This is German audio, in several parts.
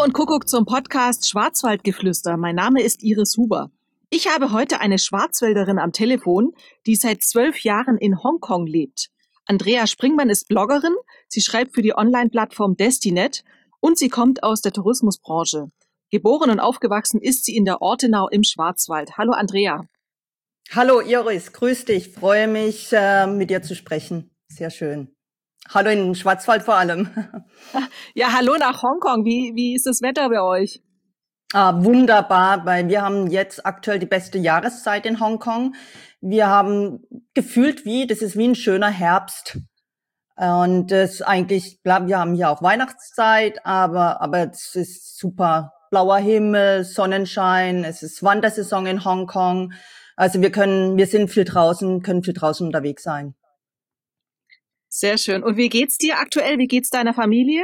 und Kuckuck zum Podcast Schwarzwaldgeflüster. Mein Name ist Iris Huber. Ich habe heute eine Schwarzwälderin am Telefon, die seit 12 Jahren in Hongkong lebt. Andrea Springmann ist Bloggerin, sie schreibt für die Online-Plattform Destinet und sie kommt aus der Tourismusbranche. Geboren und aufgewachsen ist sie in der Ortenau im Schwarzwald. Hallo Andrea. Hallo Iris, grüß dich, freue mich, mit dir zu sprechen. Sehr schön. Hallo in den Schwarzwald vor allem. Ja, hallo nach Hongkong. Wie ist das Wetter bei euch? Wunderbar, weil wir haben jetzt aktuell die beste Jahreszeit in Hongkong. Wir haben gefühlt das ist wie ein schöner Herbst. Und das eigentlich, klar, wir haben hier auch Weihnachtszeit, aber es ist super. Blauer Himmel, Sonnenschein, es ist Wandersaison in Hongkong. Also wir sind viel draußen, können viel draußen unterwegs sein. Sehr schön. Und wie geht's dir aktuell? Wie geht's deiner Familie?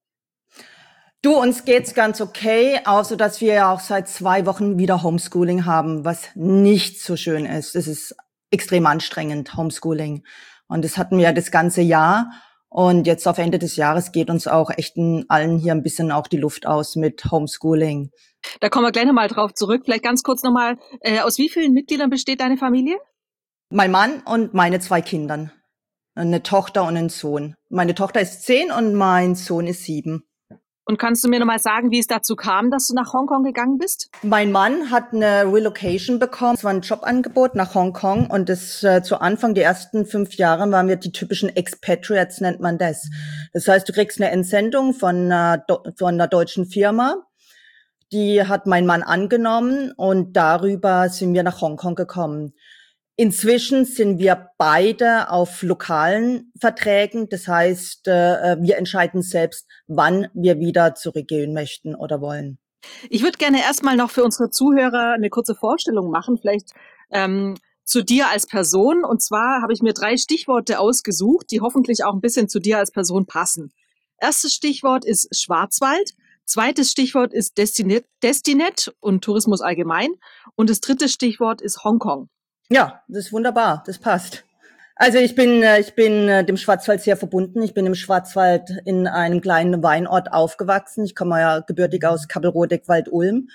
Du, uns geht's ganz okay, außer dass wir ja auch seit 2 Wochen wieder Homeschooling haben, was nicht so schön ist. Es ist extrem anstrengend, Homeschooling. Und das hatten wir ja das ganze Jahr. Und jetzt auf Ende des Jahres geht uns auch echt allen hier ein bisschen auch die Luft aus mit Homeschooling. Da kommen wir gleich nochmal drauf zurück. Vielleicht ganz kurz nochmal, aus wie vielen Mitgliedern besteht deine Familie? Mein Mann und meine 2 Kinder. Eine Tochter und einen Sohn. Meine Tochter ist 10 und mein Sohn ist 7. Und kannst du mir nochmal sagen, wie es dazu kam, dass du nach Hongkong gegangen bist? Mein Mann hat eine Relocation bekommen. Es war ein Jobangebot nach Hongkong und das zu Anfang, die ersten 5 Jahre, waren wir die typischen Expatriates, nennt man das. Das heißt, du kriegst eine Entsendung von einer deutschen Firma. Die hat mein Mann angenommen und darüber sind wir nach Hongkong gekommen. Inzwischen sind wir beide auf lokalen Verträgen. Das heißt, wir entscheiden selbst, wann wir wieder zurückgehen möchten oder wollen. Ich würde gerne erstmal noch für unsere Zuhörer eine kurze Vorstellung machen, vielleicht zu dir als Person. Und zwar habe ich mir 3 Stichworte ausgesucht, die hoffentlich auch ein bisschen zu dir als Person passen. Erstes Stichwort ist Schwarzwald. Zweites Stichwort ist Destinet und Tourismus allgemein. Und das dritte Stichwort ist Hongkong. Ja, das ist wunderbar, das passt. Also ich bin dem Schwarzwald sehr verbunden. Ich bin im Schwarzwald in einem kleinen Weinort aufgewachsen. Ich komme ja gebürtig aus Kappelrodeck-Wald-Ulm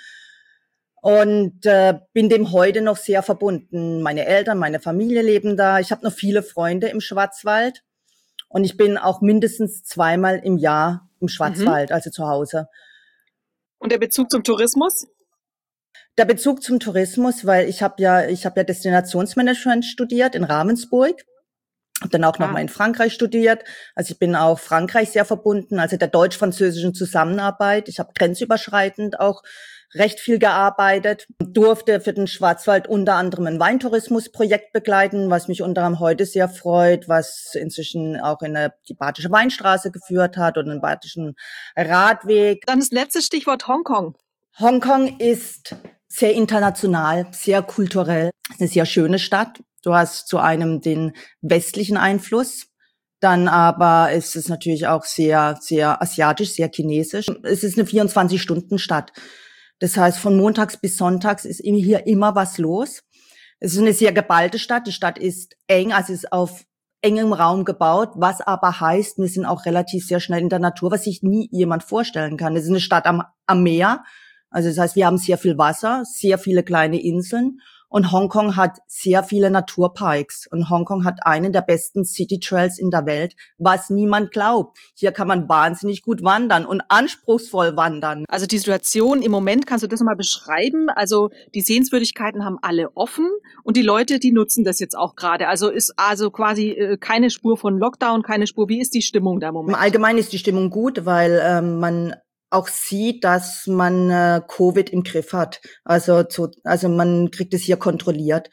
und bin dem heute noch sehr verbunden. Meine Eltern, meine Familie leben da. Ich habe noch viele Freunde im Schwarzwald und ich bin auch mindestens 2-mal im Jahr im Schwarzwald, also zu Hause. Und der Bezug zum Tourismus? Der Bezug zum Tourismus, weil ich habe ja Destinationsmanagement studiert in Ravensburg, habe dann auch nochmal in Frankreich studiert. Also ich bin auch Frankreich sehr verbunden, also der deutsch-französischen Zusammenarbeit. Ich habe grenzüberschreitend auch recht viel gearbeitet, durfte für den Schwarzwald unter anderem ein Weintourismusprojekt begleiten, was mich unter anderem heute sehr freut, was inzwischen auch in die Badische Weinstraße geführt hat und den Badischen Radweg. Dann das letzte Stichwort Hongkong. Hongkong ist sehr international, sehr kulturell. Es ist eine sehr schöne Stadt. Du hast zu einem den westlichen Einfluss. Dann aber ist es natürlich auch sehr, sehr asiatisch, sehr chinesisch. Es ist eine 24-Stunden-Stadt. Das heißt, von montags bis sonntags ist hier immer was los. Es ist eine sehr geballte Stadt. Die Stadt ist eng, also ist auf engem Raum gebaut, was aber heißt, wir sind auch relativ sehr schnell in der Natur, was sich nie jemand vorstellen kann. Es ist eine Stadt am Meer. Also das heißt, wir haben sehr viel Wasser, sehr viele kleine Inseln und Hongkong hat sehr viele Naturparks und Hongkong hat einen der besten City Trails in der Welt, was niemand glaubt. Hier kann man wahnsinnig gut wandern und anspruchsvoll wandern. Also die Situation im Moment, kannst du das mal beschreiben? Also die Sehenswürdigkeiten haben alle offen und die Leute, die nutzen das jetzt auch gerade. Also ist quasi keine Spur von Lockdown, keine Spur. Wie ist die Stimmung da im Moment? Im Allgemeinen ist die Stimmung gut, weil man auch sieht, dass man Covid im Griff hat. Also man kriegt es hier kontrolliert.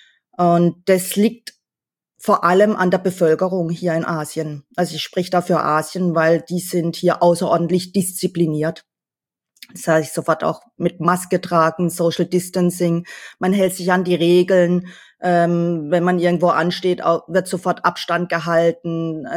Und das liegt vor allem an der Bevölkerung hier in Asien. Also ich spreche da für Asien, weil die sind hier außerordentlich diszipliniert. Das heißt, sofort auch mit Maske tragen, Social Distancing. Man hält sich an die Regeln. Wenn man irgendwo ansteht, wird sofort Abstand gehalten.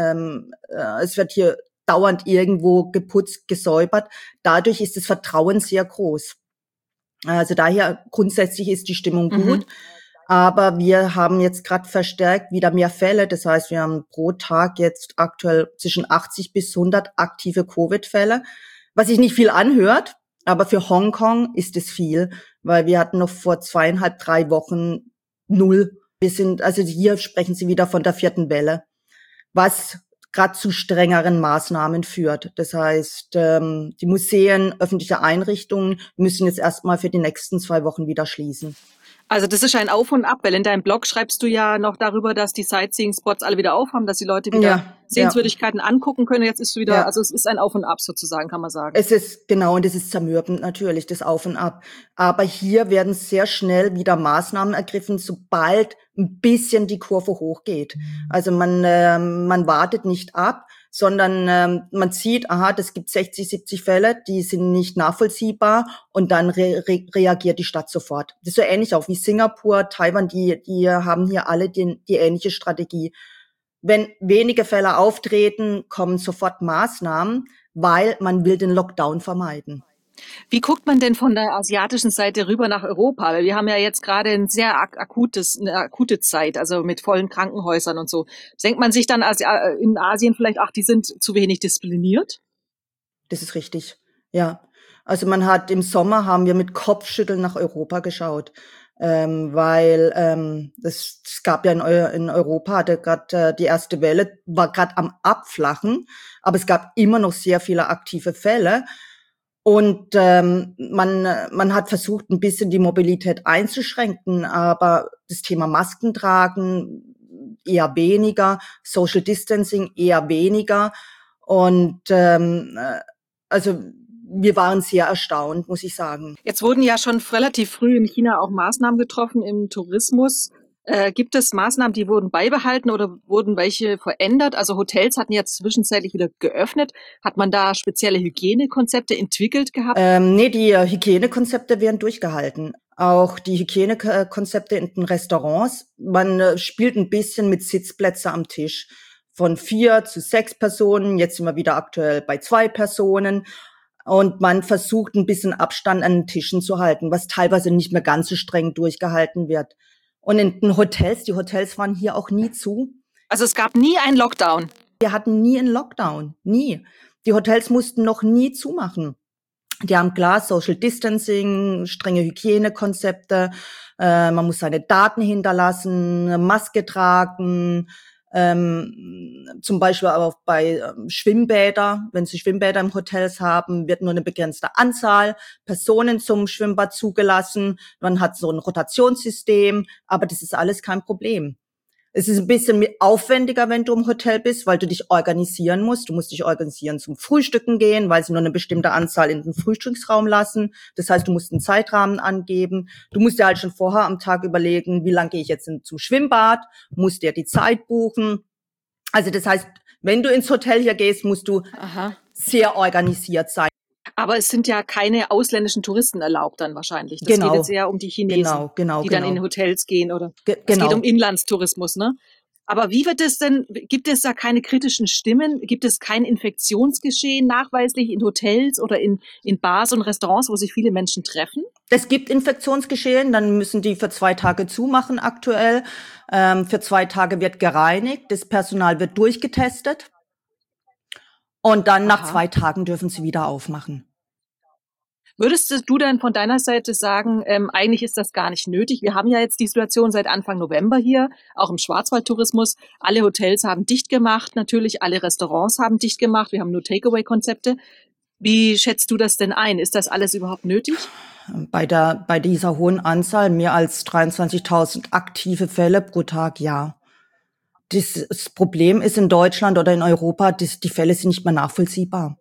Es wird hier dauernd irgendwo geputzt, gesäubert. Dadurch ist das Vertrauen sehr groß. Also daher grundsätzlich ist die Stimmung gut. Aber wir haben jetzt gerade verstärkt wieder mehr Fälle. Das heißt, wir haben pro Tag jetzt aktuell zwischen 80 bis 100 aktive Covid-Fälle, was sich nicht viel anhört, aber für Hongkong ist es viel, weil wir hatten noch vor 2,5, 3 Wochen 0. Also hier sprechen sie wieder von der 4. Welle, was gerade zu strengeren Maßnahmen führt. Das heißt, die Museen, öffentliche Einrichtungen müssen jetzt erstmal für die nächsten 2 Wochen wieder schließen. Also das ist ein Auf und Ab, weil in deinem Blog schreibst du ja noch darüber, dass die Sightseeing-Spots alle wieder aufhaben, dass die Leute wieder Sehenswürdigkeiten angucken können. Jetzt ist wieder, also es ist ein Auf und Ab sozusagen, kann man sagen. Es ist, genau, und es ist zermürbend natürlich, das Auf und Ab. Aber hier werden sehr schnell wieder Maßnahmen ergriffen, sobald ein bisschen die Kurve hochgeht. Also man wartet nicht ab, sondern man sieht, aha, das gibt 60, 70 Fälle, die sind nicht nachvollziehbar und dann reagiert die Stadt sofort. Das ist so ähnlich auch wie Singapur, Taiwan, die haben hier alle die ähnliche Strategie. Wenn wenige Fälle auftreten, kommen sofort Maßnahmen, weil man will den Lockdown vermeiden. Wie guckt man denn von der asiatischen Seite rüber nach Europa? Weil wir haben ja jetzt gerade eine akute Zeit, also mit vollen Krankenhäusern und so. Denkt man sich dann in Asien vielleicht, ach, die sind zu wenig diszipliniert? Das ist richtig, ja. Also im Sommer haben wir mit Kopfschütteln nach Europa geschaut, weil es gab ja in Europa, hatte gerade die erste Welle, war gerade am Abflachen, aber es gab immer noch sehr viele aktive Fälle. Und man hat versucht, ein bisschen die Mobilität einzuschränken, aber das Thema Masken tragen eher weniger, Social Distancing eher weniger. Und also wir waren sehr erstaunt, muss ich sagen. Jetzt wurden ja schon relativ früh in China auch Maßnahmen getroffen im Tourismus. Gibt es Maßnahmen, die wurden beibehalten oder wurden welche verändert? Also Hotels hatten jetzt zwischenzeitlich wieder geöffnet. Hat man da spezielle Hygienekonzepte entwickelt gehabt? Nee, die Hygienekonzepte werden durchgehalten. Auch die Hygienekonzepte in den Restaurants. Man spielt ein bisschen mit Sitzplätze am Tisch. Von 4 zu 6 Personen. Jetzt sind wir wieder aktuell bei 2 Personen. Und man versucht ein bisschen Abstand an den Tischen zu halten, was teilweise nicht mehr ganz so streng durchgehalten wird. Und in den Hotels, die Hotels waren hier auch nie zu. Also es gab nie einen Lockdown? Wir hatten nie einen Lockdown, nie. Die Hotels mussten noch nie zumachen. Die haben klar Social Distancing, strenge Hygienekonzepte, man muss seine Daten hinterlassen, Maske tragen, zum Beispiel aber auch bei Schwimmbäder, wenn Sie Schwimmbäder im Hotels haben, wird nur eine begrenzte Anzahl Personen zum Schwimmbad zugelassen. Man hat so ein Rotationssystem, aber das ist alles kein Problem. Es ist ein bisschen aufwendiger, wenn du im Hotel bist, weil du dich organisieren musst. Du musst dich organisieren zum Frühstücken gehen, weil sie nur eine bestimmte Anzahl in den Frühstücksraum lassen. Das heißt, du musst einen Zeitrahmen angeben. Du musst dir halt schon vorher am Tag überlegen, wie lange gehe ich jetzt zum Schwimmbad, musst dir die Zeit buchen. Also das heißt, wenn du ins Hotel hier gehst, musst du sehr organisiert sein. Aber es sind ja keine ausländischen Touristen erlaubt dann wahrscheinlich. Das geht jetzt eher um die Chinesen, die dann in Hotels gehen oder es geht um Inlandstourismus, ne? Aber wie wird es denn, gibt es da keine kritischen Stimmen? Gibt es kein Infektionsgeschehen nachweislich in Hotels oder in Bars und Restaurants, wo sich viele Menschen treffen? Es gibt Infektionsgeschehen, dann müssen die für 2 Tage zumachen aktuell. Für 2 Tage wird gereinigt, das Personal wird durchgetestet. Und dann nach 2 Tagen dürfen sie wieder aufmachen. Würdest du denn von deiner Seite sagen, eigentlich ist das gar nicht nötig? Wir haben ja jetzt die Situation seit Anfang November hier, auch im Schwarzwaldtourismus. Alle Hotels haben dicht gemacht, natürlich alle Restaurants haben dicht gemacht. Wir haben nur Takeaway-Konzepte. Wie schätzt du das denn ein? Ist das alles überhaupt nötig? Bei dieser hohen Anzahl, mehr als 23.000 aktive Fälle pro Tag, ja. Das Problem ist in Deutschland oder in Europa, die Fälle sind nicht mehr nachvollziehbar.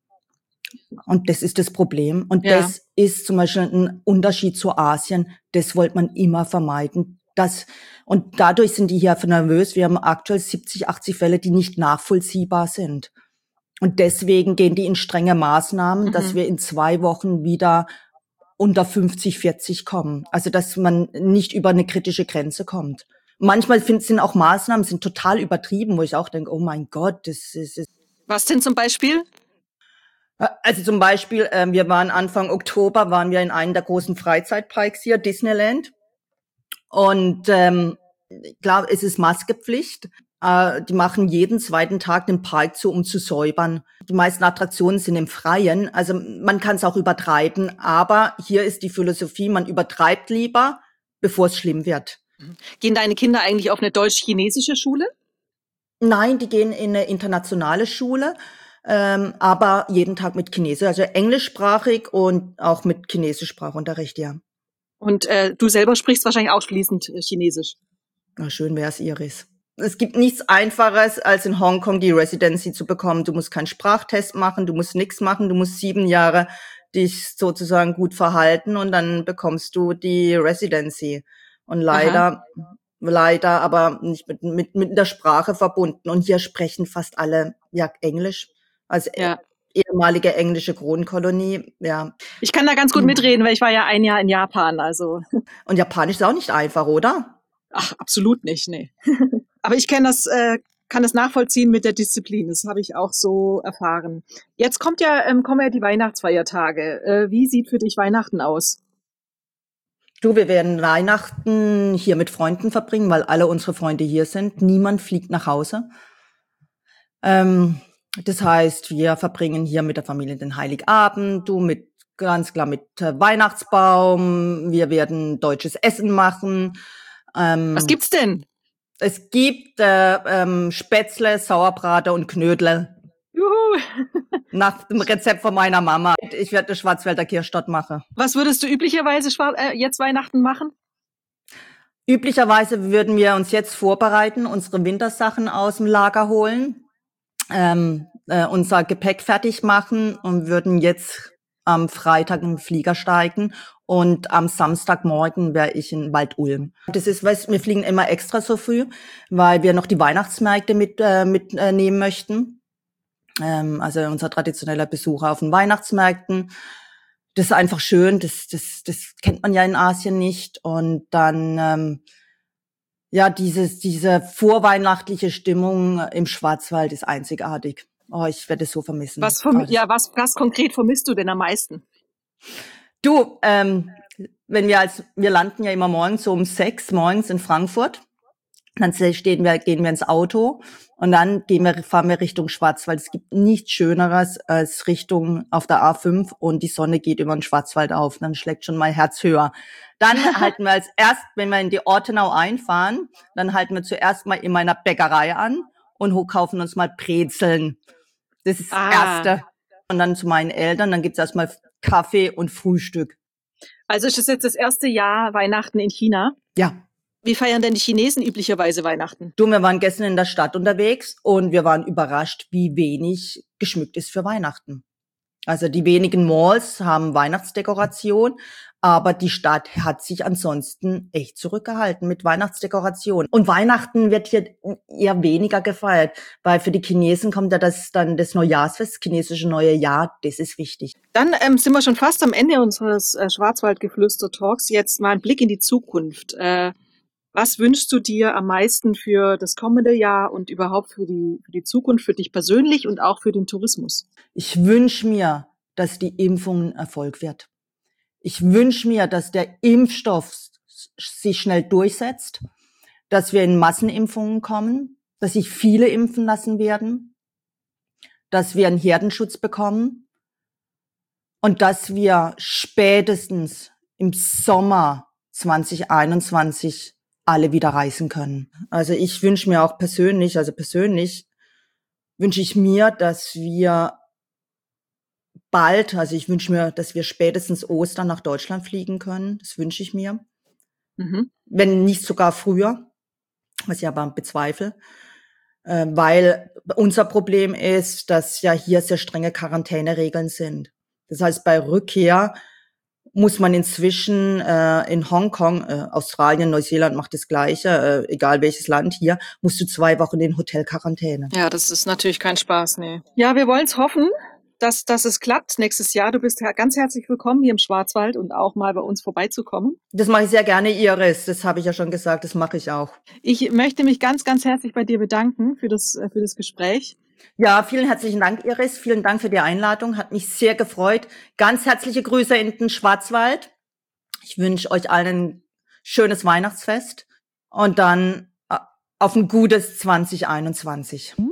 Und das ist das Problem. Und das ist zum Beispiel ein Unterschied zu Asien. Das wollte man immer vermeiden. Und dadurch sind die hier nervös. Wir haben aktuell 70, 80 Fälle, die nicht nachvollziehbar sind. Und deswegen gehen die in strenge Maßnahmen, dass wir in 2 Wochen wieder unter 50, 40 kommen. Also, dass man nicht über eine kritische Grenze kommt. Manchmal sind auch Maßnahmen sind total übertrieben, wo ich auch denke, oh mein Gott, das ist. Was denn zum Beispiel? Also zum Beispiel, wir waren Anfang Oktober, waren wir in einem der großen Freizeitparks hier, Disneyland. Und klar, es ist Maskepflicht. Die machen jeden zweiten Tag den Park zu, um zu säubern. Die meisten Attraktionen sind im Freien, also man kann es auch übertreiben, aber hier ist die Philosophie, man übertreibt lieber, bevor es schlimm wird. Gehen deine Kinder eigentlich auf eine deutsch-chinesische Schule? Nein, die gehen in eine internationale Schule, aber jeden Tag mit Chinesisch, also englischsprachig und auch mit Chinesischsprachunterricht, ja. Und du selber sprichst wahrscheinlich auch fließend Chinesisch. Na, schön wär's, Iris. Es gibt nichts Einfaches, als in Hongkong die Residency zu bekommen. Du musst keinen Sprachtest machen, du musst nichts machen, du musst 7 Jahre dich sozusagen gut verhalten und dann bekommst du die Residency. Und leider aber nicht mit der Sprache verbunden. Und hier sprechen fast alle ja Englisch. Also Ja. ehemalige englische Kronkolonie, ja. Ich kann da ganz gut mitreden, weil ich war ja 1 Jahr in Japan, also. Und Japanisch ist auch nicht einfach, oder? Ach, absolut nicht, nee. Aber ich kann das nachvollziehen mit der Disziplin. Das habe ich auch so erfahren. Jetzt kommen ja die Weihnachtsfeiertage. Wie sieht für dich Weihnachten aus? Du, wir werden Weihnachten hier mit Freunden verbringen, weil alle unsere Freunde hier sind. Niemand fliegt nach Hause. Das heißt, wir verbringen hier mit der Familie den Heiligabend, ganz klar mit Weihnachtsbaum. Wir werden deutsches Essen machen. Was gibt's denn? Es gibt Spätzle, Sauerbraten und Knödel. Juhu! Nach dem Rezept von meiner Mama. Ich werde eine Schwarzwälder Kirschtorte machen. Was würdest du üblicherweise jetzt Weihnachten machen? Üblicherweise würden wir uns jetzt vorbereiten, unsere Wintersachen aus dem Lager holen, unser Gepäck fertig machen und würden jetzt am Freitag in den Flieger steigen und am Samstagmorgen wäre ich in Wald-Ulm. Das ist, wir fliegen immer extra so früh, weil wir noch die Weihnachtsmärkte mitnehmen möchten. Also unser traditioneller Besucher auf den Weihnachtsmärkten. Das ist einfach schön, das kennt man ja in Asien nicht. Und dann diese vorweihnachtliche Stimmung im Schwarzwald ist einzigartig. Oh, ich werde es so vermissen. Was konkret vermisst du denn am meisten? Du, wir landen ja immer morgens so um 6 morgens in Frankfurt. Dann gehen wir ins Auto und dann fahren wir Richtung Schwarzwald. Es gibt nichts Schöneres als Richtung auf der A5 und die Sonne geht über den Schwarzwald auf. Dann schlägt schon mein Herz höher. Dann halten wir wenn wir in die Ortenau einfahren, dann halten wir zuerst mal in meiner Bäckerei an und kaufen uns mal Brezeln. Das ist das Erste. Und dann zu meinen Eltern, dann gibt's erstmal Kaffee und Frühstück. Also ist das jetzt das erste Jahr Weihnachten in China? Ja. Wie feiern denn die Chinesen üblicherweise Weihnachten? Du, wir waren gestern in der Stadt unterwegs und wir waren überrascht, wie wenig geschmückt ist für Weihnachten. Also die wenigen Malls haben Weihnachtsdekoration, aber die Stadt hat sich ansonsten echt zurückgehalten mit Weihnachtsdekoration. Und Weihnachten wird hier eher weniger gefeiert, weil für die Chinesen kommt ja das Neujahrsfest, das chinesische neue Jahr, das ist wichtig. Dann sind wir schon fast am Ende unseres Schwarzwaldgeflüster-Talks. Jetzt mal ein Blick in die Zukunft. Was wünschst du dir am meisten für das kommende Jahr und überhaupt für die Zukunft, für dich persönlich und auch für den Tourismus? Ich wünsche mir, dass die Impfung ein Erfolg wird. Ich wünsche mir, dass der Impfstoff sich schnell durchsetzt, dass wir in Massenimpfungen kommen, dass sich viele impfen lassen werden, dass wir einen Herdenschutz bekommen und dass wir spätestens im Sommer 2021 alle wieder reisen können. Also ich wünsche mir auch persönlich wünsche ich mir, dass wir bald, also ich wünsche mir, dass wir spätestens Ostern nach Deutschland fliegen können. Das wünsche ich mir. Mhm. Wenn nicht sogar früher, was ich aber bezweifle. Weil unser Problem ist, dass ja hier sehr strenge Quarantäneregeln sind. Das heißt, bei Rückkehr muss man inzwischen in Hongkong, Australien, Neuseeland macht das Gleiche, egal welches Land hier, musst du 2 Wochen in Hotelquarantäne. Ja, das ist natürlich kein Spaß, nee. Ja, wir wollen es hoffen, dass es klappt nächstes Jahr. Du bist ganz herzlich willkommen hier im Schwarzwald und auch mal bei uns vorbeizukommen. Das mache ich sehr gerne, Iris. Das habe ich ja schon gesagt, das mache ich auch. Ich möchte mich ganz, ganz herzlich bei dir bedanken für das Gespräch. Ja, vielen herzlichen Dank, Iris. Vielen Dank für die Einladung. Hat mich sehr gefreut. Ganz herzliche Grüße in den Schwarzwald. Ich wünsche euch allen ein schönes Weihnachtsfest. Und dann auf ein gutes 2021.